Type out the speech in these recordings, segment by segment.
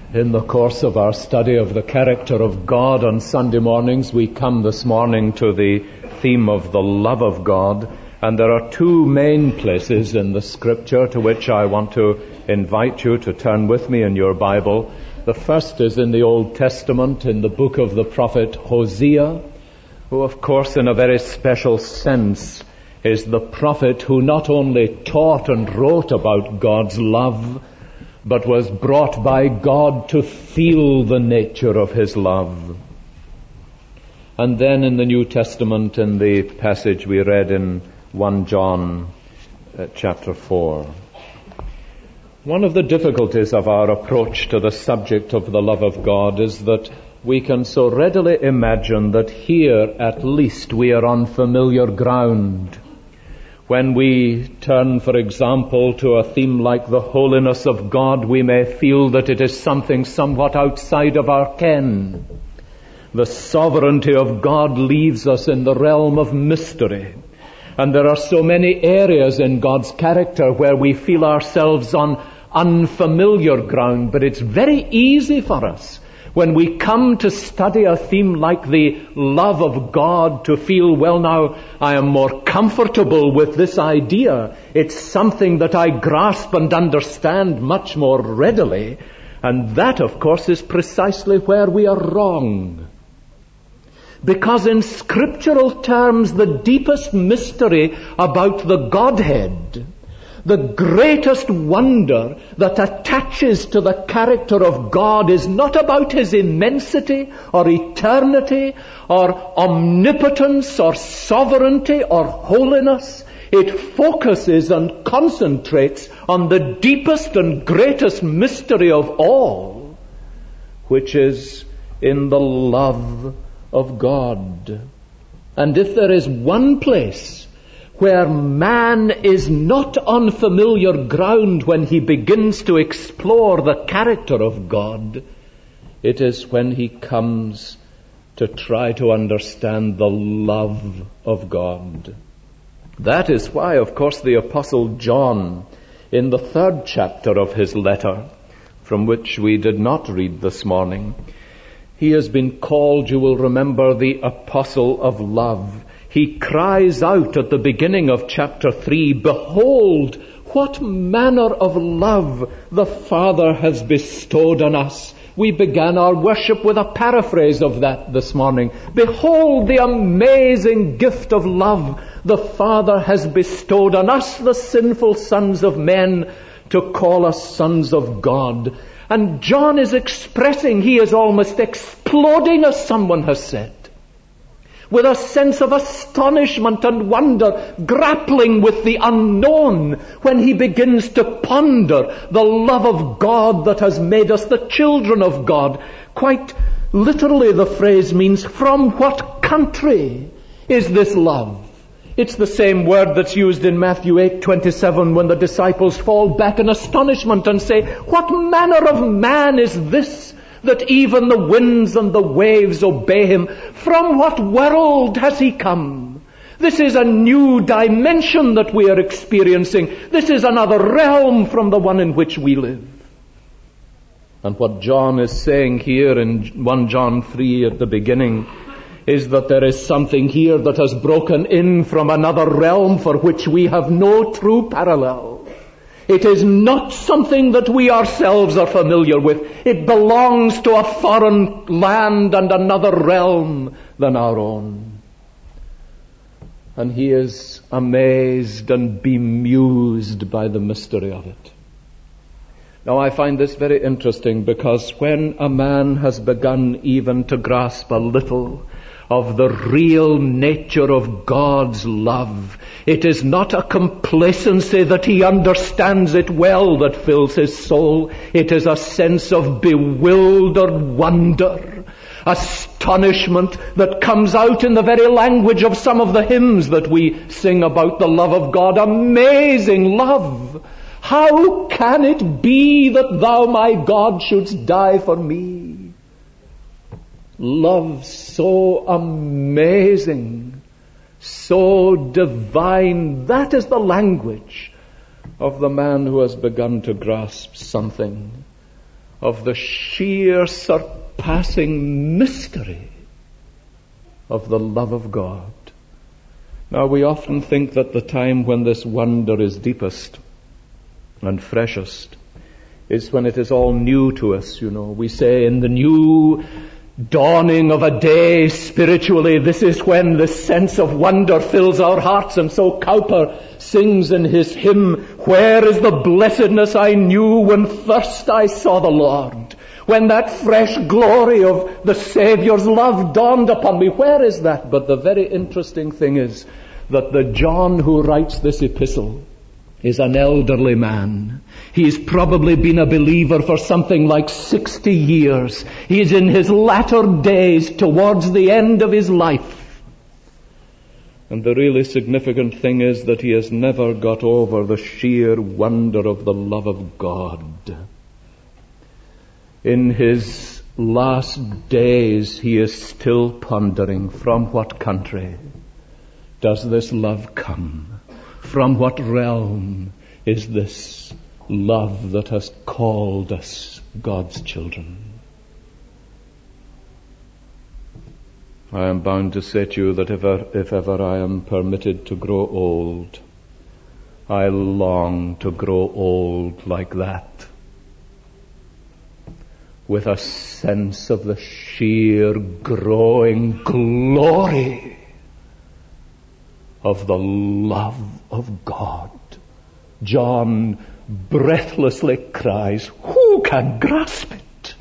In the course of our study of the character of God on Sunday mornings, we come this morning to the theme of the love of God, and there are two main places in the Scripture to which I want to invite you to turn with me in your Bible. The first is in the Old Testament, in the book of the prophet Hosea, who of course in a very special sense is the prophet who not only taught and wrote about God's love, but was brought by God to feel the nature of His love. And then in the New Testament, in the passage we read in 1 John chapter 4. One of the difficulties of our approach to the subject of the love of God is that we can so readily imagine that here at least we are on familiar ground. When we turn, for example, to a theme like the holiness of God, we may feel that it is something somewhat outside of our ken. The sovereignty of God leaves us in the realm of mystery. And there are so many areas in God's character where we feel ourselves on unfamiliar ground, but it's very easy for us when we come to study a theme like the love of God to feel, well, now I am more comfortable with this idea. It's something that I grasp and understand much more readily. And that, of course, is precisely where we are wrong. Because in scriptural terms, the deepest mystery about the Godhead, the greatest wonder that attaches to the character of God is not about His immensity or eternity or omnipotence or sovereignty or holiness. It focuses and concentrates on the deepest and greatest mystery of all, which is in the love of God. And if there is one place where man is not on familiar ground when he begins to explore the character of God, it is when he comes to try to understand the love of God. That is why, of course, the Apostle John, in the 3rd chapter of his letter, from which we did not read this morning, he has been called, you will remember, the Apostle of Love. He cries out at the beginning of chapter 3, "Behold, what manner of love the Father has bestowed on us." We began our worship with a paraphrase of that this morning. Behold the amazing gift of love the Father has bestowed on us, the sinful sons of men, to call us sons of God. And John is expressing, he is almost exploding, as someone has said, with a sense of astonishment and wonder, grappling with the unknown when he begins to ponder the love of God that has made us the children of God. Quite literally the phrase means, from what country is this love? It's the same word that's used in Matthew 8:27 when the disciples fall back in astonishment and say, "What manner of man is this, that even the winds and the waves obey him? From what world has he come?" This is a new dimension that we are experiencing. This is another realm from the one in which we live. And what John is saying here in 1 John 3 at the beginning is that there is something here that has broken in from another realm for which we have no true parallel. It is not something that we ourselves are familiar with. It belongs to a foreign land and another realm than our own. And he is amazed and bemused by the mystery of it. Now I find this very interesting, because when a man has begun even to grasp a little of the real nature of God's love, it is not a complacency that he understands it well that fills his soul. It is a sense of bewildered wonder, astonishment that comes out in the very language of some of the hymns that we sing about the love of God. Amazing love! How can it be that thou, my God, shouldst die for me? Love so amazing, so divine. That is the language of the man who has begun to grasp something of the sheer surpassing mystery of the love of God. Now, we often think that the time when this wonder is deepest and freshest is when it is all new to us, We say in the new dawning of a day spiritually, this is when the sense of wonder fills our hearts. And so Cowper sings in his hymn, "Where is the blessedness I knew when first I saw the Lord? When that fresh glory of the Saviour's love dawned upon me." Where is that? But the very interesting thing is that the John who writes this epistle is an elderly man. He's probably been a believer for something like 60 years. He's in his latter days, towards the end of his life. And the really significant thing is that he has never got over the sheer wonder of the love of God. In his last days, he is still pondering, from what country does this love come? From what realm is this love that has called us God's children? I am bound to say to you that if ever I am permitted to grow old, I long to grow old like that, with a sense of the sheer growing glory of the love of God. John breathlessly cries, "Who can grasp it?"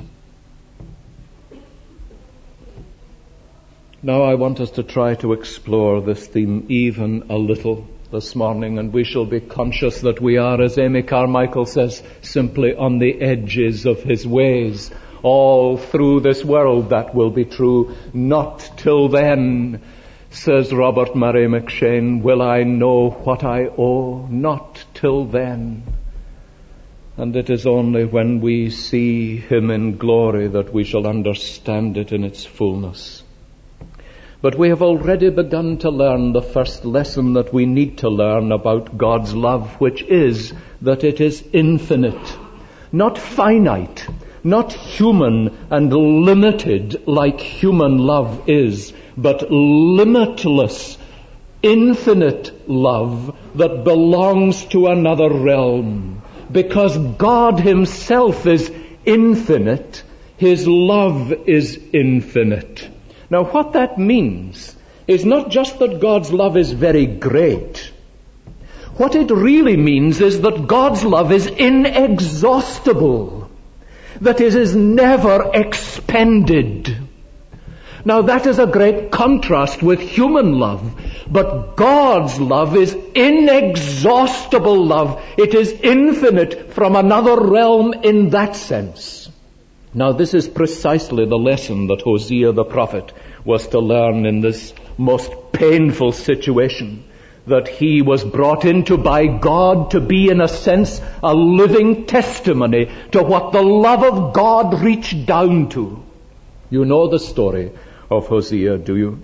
Now I want us to try to explore this theme even a little this morning, and we shall be conscious that we are, as Amy Carmichael says, simply on the edges of his ways. All through this world that will be true. Not till then, says Robert Murray McShane, will I know what I owe. Not till then. And it is only when we see him in glory that we shall understand it in its fullness. But we have already begun to learn the first lesson that we need to learn about God's love, which is that it is infinite, not finite, not human and limited like human love is, but limitless, infinite love that belongs to another realm. Because God himself is infinite, his love is infinite. Now what that means is not just that God's love is very great. What it really means is that God's love is inexhaustible, that it is never expended. Now that is a great contrast with human love, but God's love is inexhaustible love. It is infinite from another realm in that sense. Now this is precisely the lesson that Hosea the prophet was to learn in this most painful situation that he was brought into by God to be, in a sense, a living testimony to what the love of God reached down to. You know the story of Hosea, do you?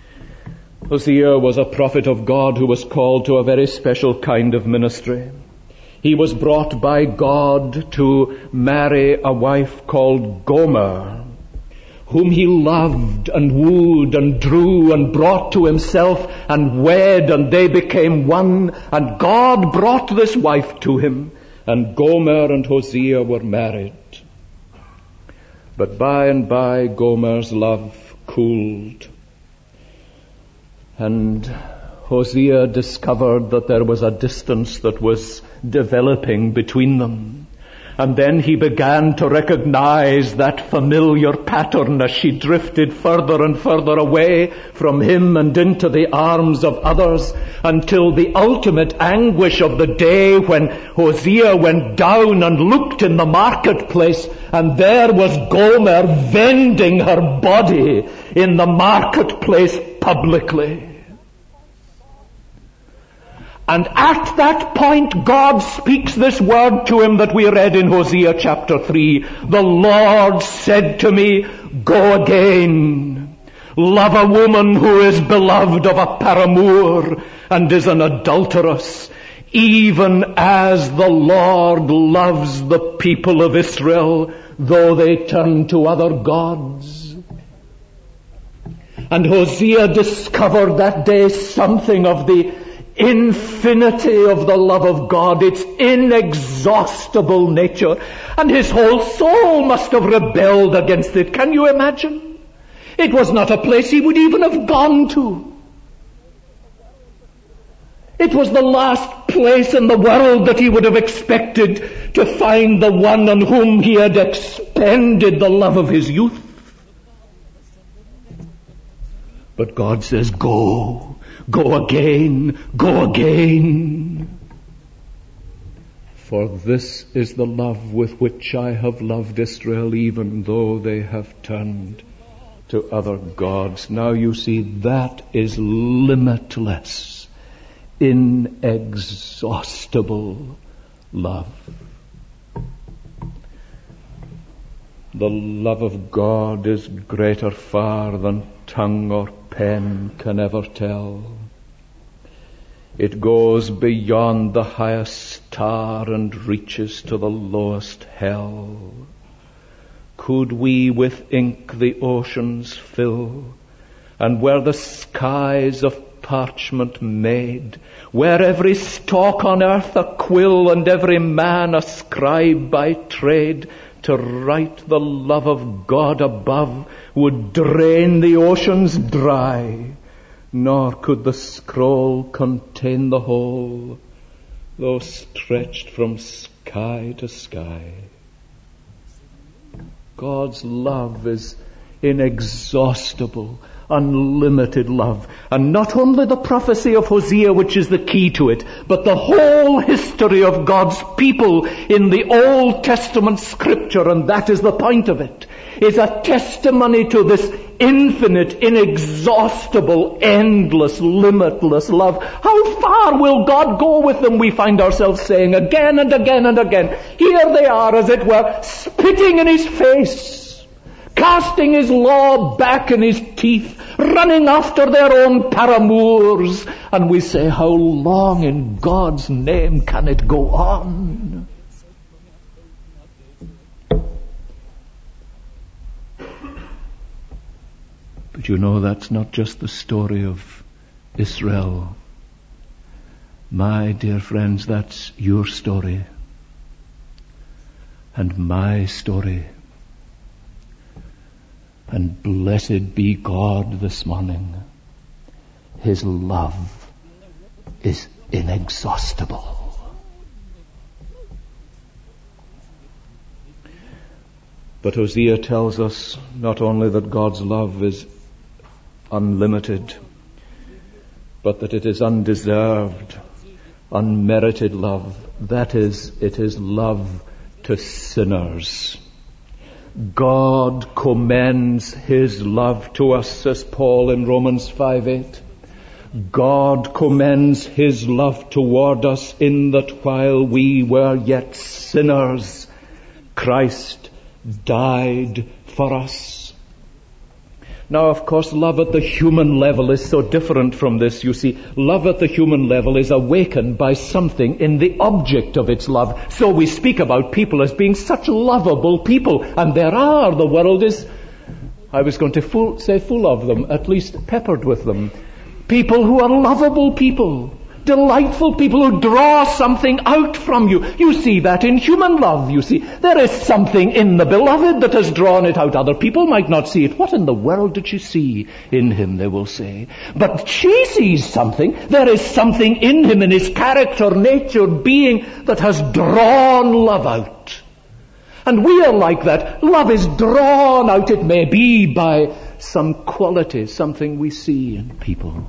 Hosea was a prophet of God who was called to a very special kind of ministry. He was brought by God to marry a wife called Gomer, whom he loved and wooed and drew and brought to himself and wed, and they became one, and God brought this wife to him, and Gomer and Hosea were married. But by and by Gomer's love cooled, and Hosea discovered that there was a distance that was developing between them. And then he began to recognize that familiar pattern as she drifted further and further away from him and into the arms of others, until the ultimate anguish of the day when Hosea went down and looked in the marketplace, and there was Gomer vending her body in the marketplace publicly. And at that point, God speaks this word to him that we read in Hosea chapter 3. The Lord said to me, go again. Love a woman who is beloved of a paramour and is an adulteress. even as the Lord loves the people of Israel, though they turn to other gods. And Hosea discovered that day something of the infinity of the love of God, its inexhaustible nature, and his whole soul must have rebelled against it. Can you imagine? It was not a place he would even have gone to. It was the last place in the world that he would have expected to find the one on whom he had expended the love of his youth. But God says, go again, go again. For this is the love with which I have loved Israel, even though they have turned to other gods. Now you see, that is limitless, inexhaustible love. The love of God is greater far than tongue or pen can ever tell. It goes beyond the highest star and reaches to the lowest hell. Could we with ink the oceans fill, and were the skies of parchment made, were every stalk on earth a quill and every man a scribe by trade, to write the love of God above would drain the oceans dry, nor could the scroll contain the whole, though stretched from sky to sky. God's love is inexhaustible, unlimited love. And not only the prophecy of Hosea, which is the key to it, but the whole history of God's people in the Old Testament scripture, and that is the point of it, is a testimony to this infinite, inexhaustible, endless, limitless love. How far will God go with them, we find ourselves saying again and again and again. Here they are, as it were, spitting in his face, casting his law back in his teeth, running after their own paramours. And we say, how long in God's name can it go on? But you know, that's not just the story of Israel. My dear friends, that's your story and my story. And blessed be God this morning. His love is inexhaustible. But Hosea tells us not only that God's love is unlimited, but that it is undeserved, unmerited love. That is, it is love to sinners. God commends his love to us, says Paul in Romans 5:8. God commends his love toward us in that while we were yet sinners, Christ died for us. Now, of course, love at the human level is so different from this. You see, love at the human level is awakened by something in the object of its love. So we speak about people as being such lovable people. And there are, the world is, I was going to say full of them, at least peppered with them. People who are lovable people. Delightful people who draw something out from you. You see that in human love, you see. There is something in the beloved that has drawn it out. Other people might not see it. What in the world did she see in him, they will say. But she sees something. There is something in him, in his character, nature, being, that has drawn love out. And we are like that. Love is drawn out, it may be, by some quality, something we see in people.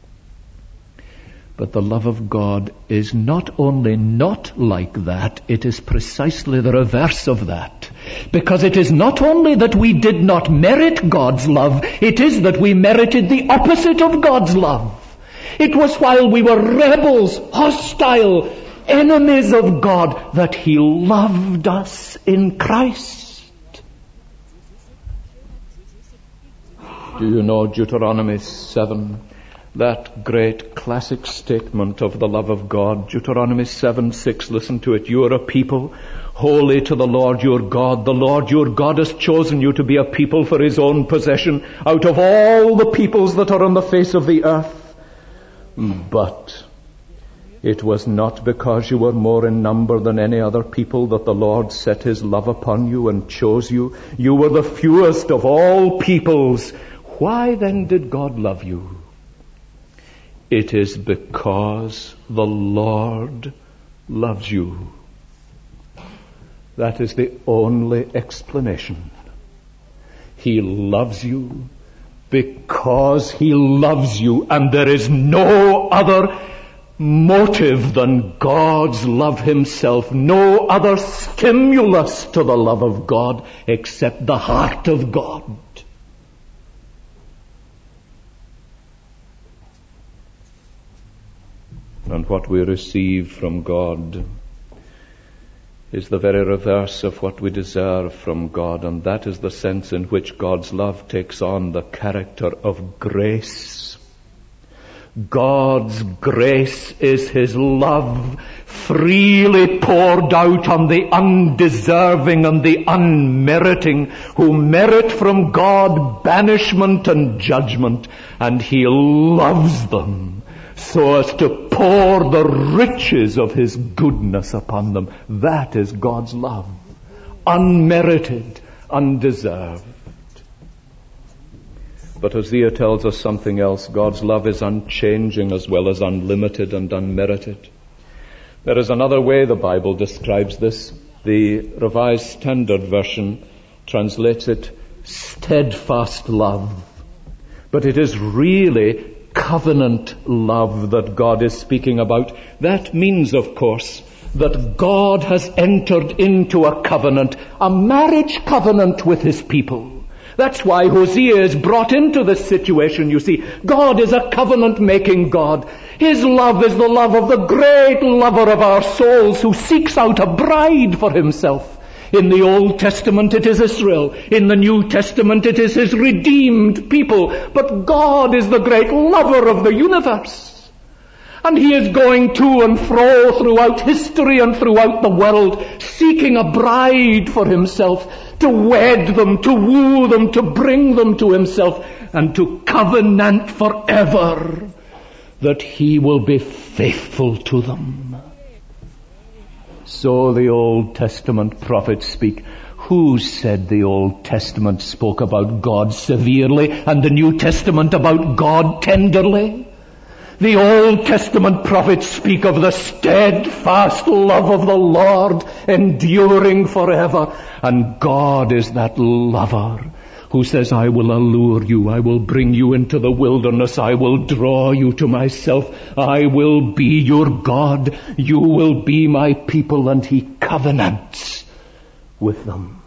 But the love of God is not only not like that, it is precisely the reverse of that. Because it is not only that we did not merit God's love, it is that we merited the opposite of God's love. It was while we were rebels, hostile, enemies of God, that he loved us in Christ. Do you know Deuteronomy 7? That great classic statement of the love of God, Deuteronomy 7:6, listen to it. You are a people holy to the Lord your God. The Lord your God has chosen you to be a people for his own possession out of all the peoples that are on the face of the earth. But it was not because you were more in number than any other people that the Lord set his love upon you and chose you. You were the fewest of all peoples. Why then did God love you? It is because the Lord loves you. That is the only explanation. He loves you because he loves you, and there is no other motive than God's love himself, no other stimulus to the love of God except the heart of God. And what we receive from God is the very reverse of what we deserve from God, and that is the sense in which God's love takes on the character of grace. God's grace is his love freely poured out on the undeserving and the unmeriting, who merit from God banishment and judgment, and he loves them so as to pour the riches of his goodness upon them. That is God's love. Unmerited, undeserved. But Hosea tells us something else. God's love is unchanging as well as unlimited and unmerited. There is another way the Bible describes this. The Revised Standard Version translates it steadfast love. But it is really covenant love that God is speaking about. That means, of course, that God has entered into a covenant, a marriage covenant with his people. That's why Hosea is brought into this situation, you see. God is a covenant-making God. His love is the love of the great lover of our souls who seeks out a bride for himself. In the Old Testament it is Israel. In the New Testament it is his redeemed people. But God is the great lover of the universe. And he is going to and fro throughout history and throughout the world, seeking a bride for himself, to wed them, to woo them, to bring them to himself, and to covenant forever that he will be faithful to them. So the Old Testament prophets speak. Who said the Old Testament spoke about God severely and the New Testament about God tenderly? The Old Testament prophets speak of the steadfast love of the Lord enduring forever. And God is that lover who says, I will allure you, I will bring you into the wilderness, I will draw you to myself, I will be your God, you will be my people, and he covenants with them.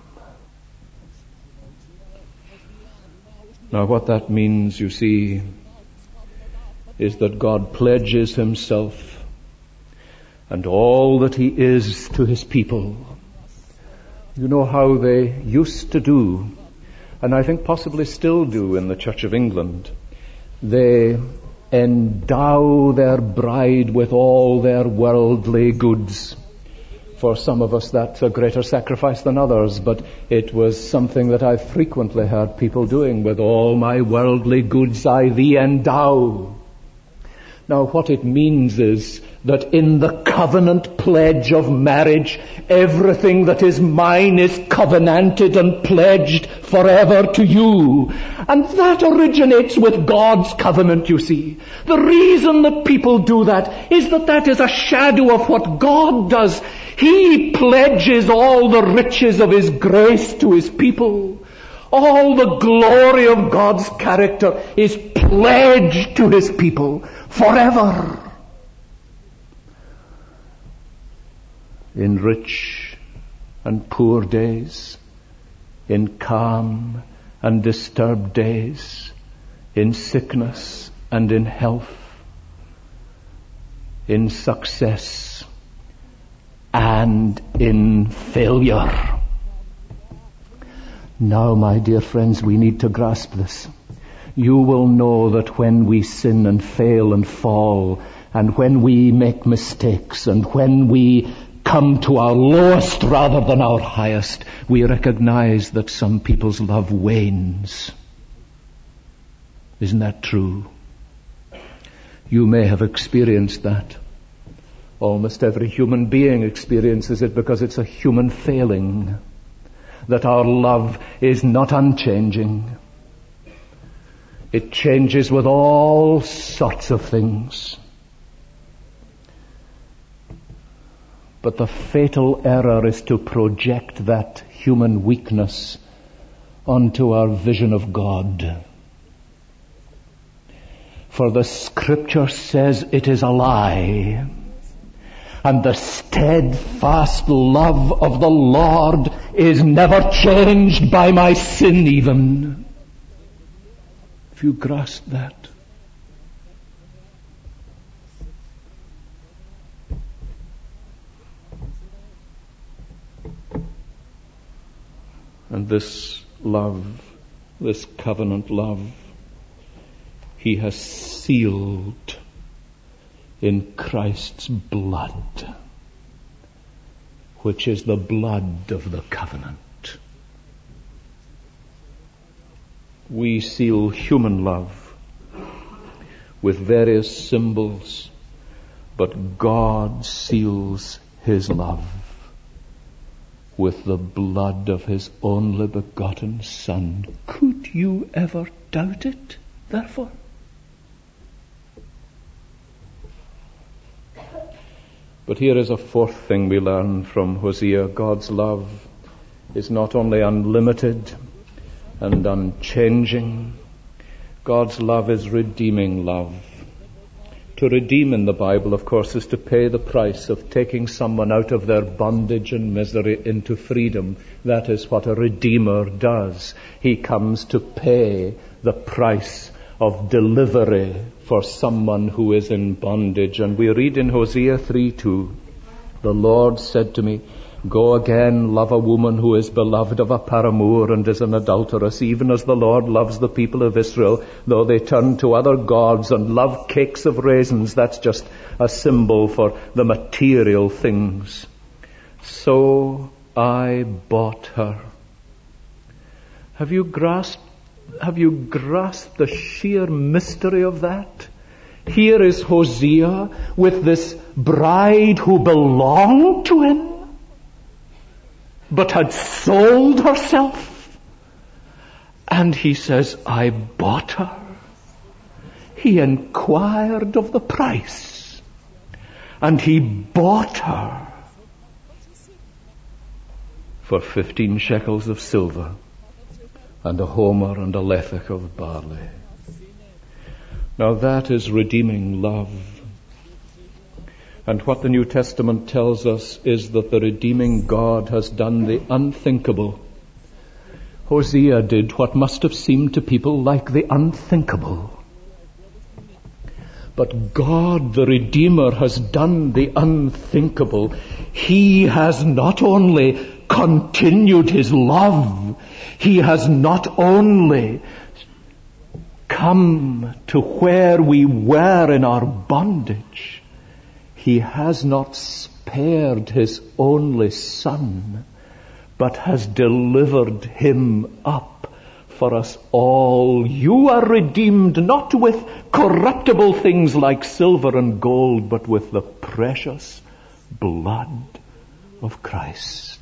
Now what that means, you see, is that God pledges himself and all that he is to his people. You know how they used to do, and I think possibly still do in the Church of England. They endow their bride with all their worldly goods. For some of us that's a greater sacrifice than others, but it was something that I frequently heard people doing. With all my worldly goods I thee endow. Now what it means is that in the covenant pledge of marriage, everything that is mine is covenanted and pledged forever to you. And that originates with God's covenant, you see. The reason that people do that is that is a shadow of what God does. He pledges all the riches of his grace to his people. All the glory of God's character is pledged to his people forever. In rich and poor days, in calm and disturbed days, in sickness and in health, in success and in failure. Now, my dear friends, we need to grasp this. you will know that when we sin and fail and fall, and when we make mistakes, and when we come to our lowest rather than our highest, we recognize that some people's love wanes. Isn't that true? You may have experienced that. Almost every human being experiences it because it's a human failing, that our love is not unchanging. It changes with all sorts of things. But the fatal error is to project that human weakness onto our vision of God. For the Scripture says it is a lie. And the steadfast love of the Lord is never changed by my sin even. If you grasp that. And this love, this covenant love, He has sealed in Christ's blood, which is the blood of the covenant. We seal human love with various symbols, but God seals His love with the blood of His only begotten Son. Could you ever doubt it, therefore? But here is a fourth thing we learn from Hosea. God's love is not only unlimited and unchanging. God's love is redeeming love. To redeem in the Bible, of course, is to pay the price of taking someone out of their bondage and misery into freedom. That is what a redeemer does. He comes to pay the price of delivery for someone who is in bondage. And we read in Hosea 3:2, the Lord said to me, go again, love a woman who is beloved of a paramour and is an adulteress, even as the Lord loves the people of Israel, though they turn to other gods and love cakes of raisins. That's just a symbol for the material things. So I bought her. Have you grasped the sheer mystery of that? Here is Hosea with this bride who belonged to him, but had sold herself. And he says, I bought her. He inquired of the price, and he bought her for 15 shekels of silver and a homer and a lethech of barley. Now that is redeeming love. And what the New Testament tells us is that the redeeming God has done the unthinkable. Hosea did what must have seemed to people like the unthinkable. But God, the Redeemer, has done the unthinkable. He has not only continued His love, He has not only come to where we were in our bondage, He has not spared His only Son, but has delivered Him up for us all. You are redeemed not with corruptible things like silver and gold, but with the precious blood of Christ.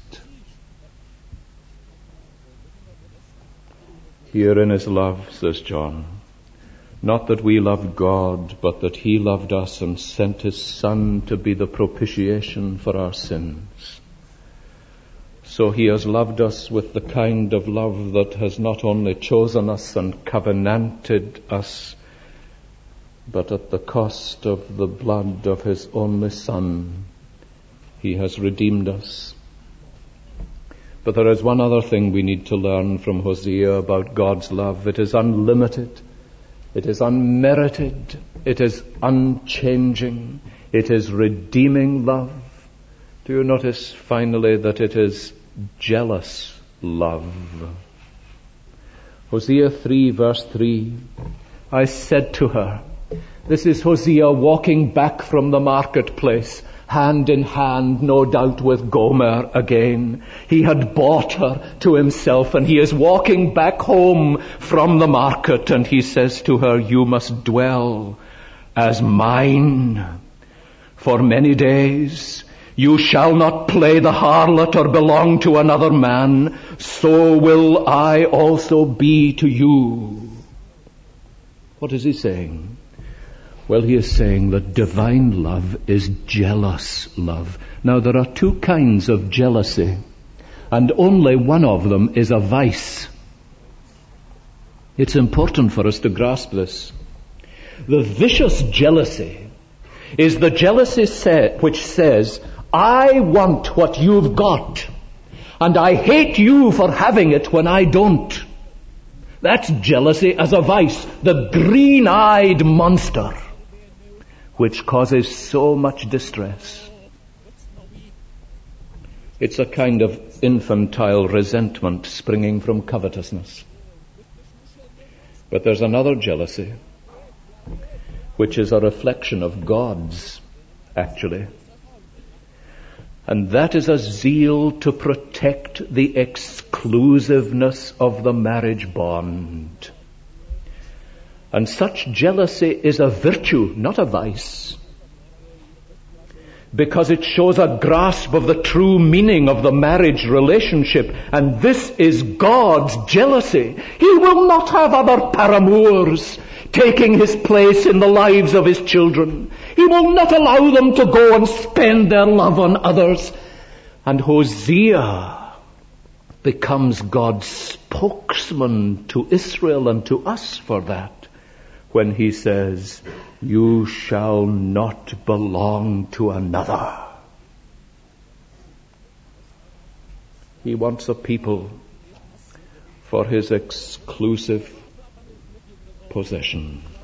Herein is love, says John. Not that we loved God, but that He loved us and sent His Son to be the propitiation for our sins. So He has loved us with the kind of love that has not only chosen us and covenanted us, but at the cost of the blood of His only Son, He has redeemed us. But there is one other thing we need to learn from Hosea about God's love. It is unlimited. It is unmerited. It is unchanging. It is redeeming love. Do you notice finally that it is jealous love? Hosea 3 verse 3. I said to her, this is Hosea walking back from the marketplace, hand in hand, no doubt, with Gomer again. He had bought her to himself, and he is walking back home from the market, and he says to her, you must dwell as mine for many days. You shall not play the harlot or belong to another man. So will I also be to you. What is he saying? Well, he is saying that divine love is jealous love. Now, there are two kinds of jealousy, and only one of them is a vice. It's important for us to grasp this. The vicious jealousy is the jealousy which says, I want what you've got, and I hate you for having it when I don't. That's jealousy as a vice, the green-eyed monster, which causes so much distress. It's a kind of infantile resentment springing from covetousness. But there's another jealousy, which is a reflection of God's, actually. And that is a zeal to protect the exclusiveness of the marriage bond. And such jealousy is a virtue, not a vice, because it shows a grasp of the true meaning of the marriage relationship. And this is God's jealousy. He will not have other paramours taking his place in the lives of his children. He will not allow them to go and spend their love on others. And Hosea becomes God's spokesman to Israel and to us for that, when he says, you shall not belong to another. He wants a people for his exclusive possession.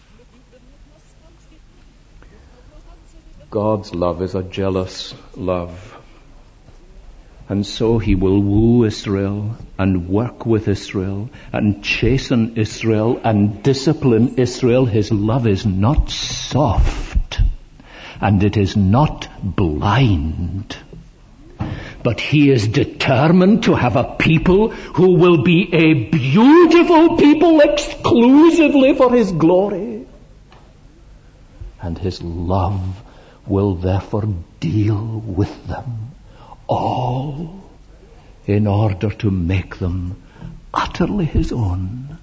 God's love is a jealous love. And so he will woo Israel and work with Israel and chasten Israel and discipline Israel. His love is not soft and it is not blind. But he is determined to have a people who will be a beautiful people exclusively for his glory. And his love will therefore deal with them all in order to make them utterly his own.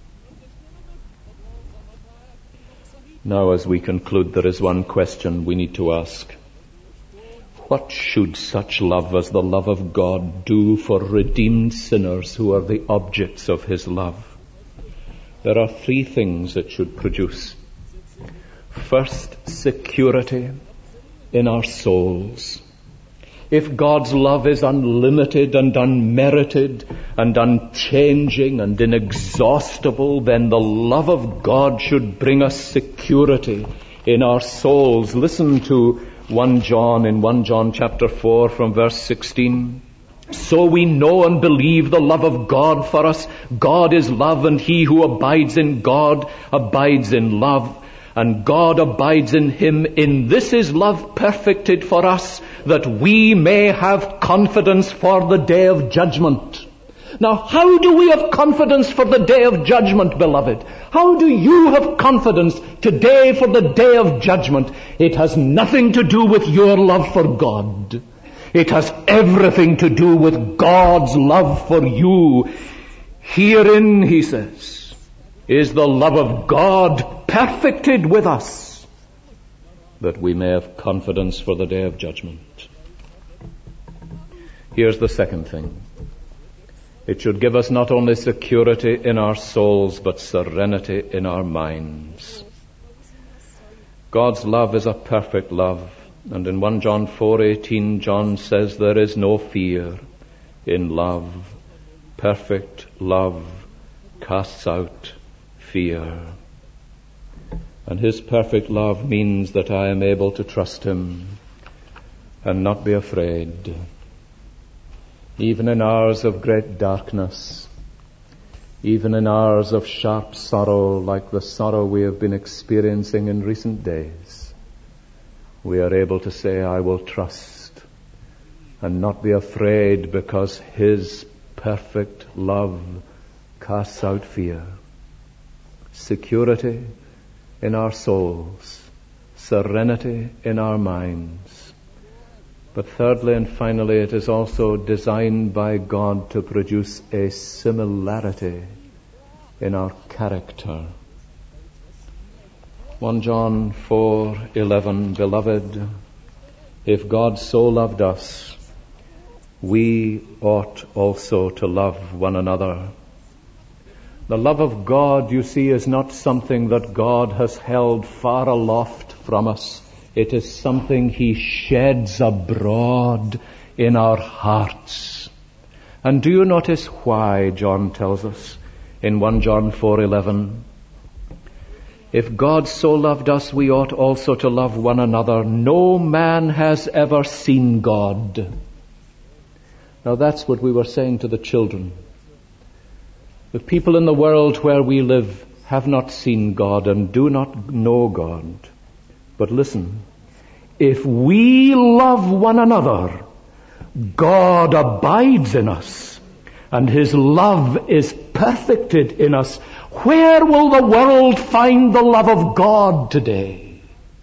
Now, as we conclude, there is one question we need to ask. What should such love as the love of God do for redeemed sinners who are the objects of his love? There are three things it should produce. First, security in our souls. If God's love is unlimited and unmerited and unchanging and inexhaustible, then the love of God should bring us security in our souls. Listen to 1 John chapter 4 from verse 16. So we know and believe the love of God for us. God is love, and he who abides in God abides in love, and God abides in him. In this is love perfected for us, that we may have confidence for the day of judgment. Now, how do we have confidence for the day of judgment, beloved? How do you have confidence today for the day of judgment? It has nothing to do with your love for God. It has everything to do with God's love for you. Herein, he says, is the love of God perfected with us, that we may have confidence for the day of judgment. Here's the second thing. It should give us not only security in our souls, but serenity in our minds. God's love is a perfect love. And in 1 John 4:18, John says there is no fear in love. Perfect love casts out fear. And his perfect love means that I am able to trust him and not be afraid. Even in hours of great darkness, even in hours of sharp sorrow like the sorrow we have been experiencing in recent days, we are able to say, I will trust and not be afraid, because His perfect love casts out fear. Security in our souls, serenity in our minds. But thirdly and finally, it is also designed by God to produce a similarity in our character. 1 John 4:11, Beloved, if God so loved us, we ought also to love one another. The love of God, you see, is not something that God has held far aloft from us. It is something He sheds abroad in our hearts. And do you notice why John tells us in 1 John 4:11? If God so loved us, we ought also to love one another. No man has ever seen God. Now that's what we were saying to the children. The people in the world where we live have not seen God and do not know God. But listen, if we love one another, God abides in us, and His love is perfected in us. Where will the world find the love of God today?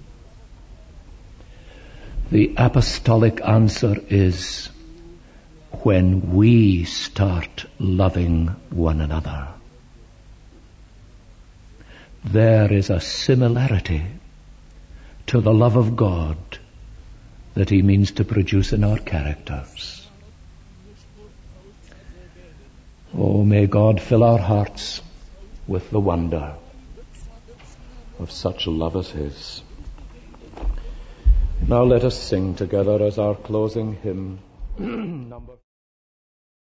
The apostolic answer is when we start loving one another. There is a similarity to the love of God that He means to produce in our characters. Oh, may God fill our hearts with the wonder of such love as His. Now let us sing together as our closing hymn. Number